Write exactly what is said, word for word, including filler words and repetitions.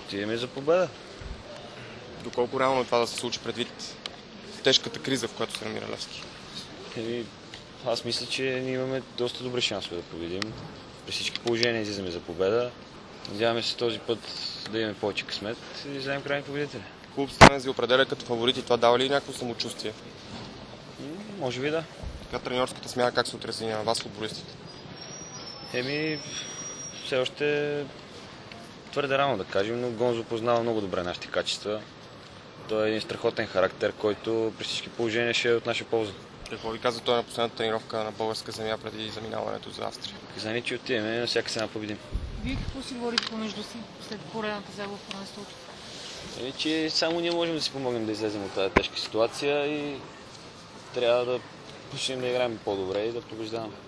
отидем за победа. Доколко реално е това да се случи предвид тежката криза, в която се намира Левски? И аз мисля, че ние имаме доста добри шансове да победим. При всички положения излизаме за победа. Надяваме се този път да имаме повече късмет и да вземем крайни победители. Клуб Стенец ви определя като фаворити. Това дава ли някакво самочувствие? М, може би да. Така треньорската смяна как се отрази на вас, футболистите? Еми, все още твърде рано да кажем, но Гонзо познава много добре нашите качества. Той е един страхотен характер, който при всички положения ще е от наша полза. Какво ви каза той на последната тренировка на българска земя преди заминаването за Австрия? Казани, че отиваме, на всяка цена победим. Вие какво си говорите помежду си след поредната загуба в първенството? Е, че само ние можем да си помогнем да излезем от тази тежка ситуация и трябва да почнем да играем по-добре и да побеждаваме.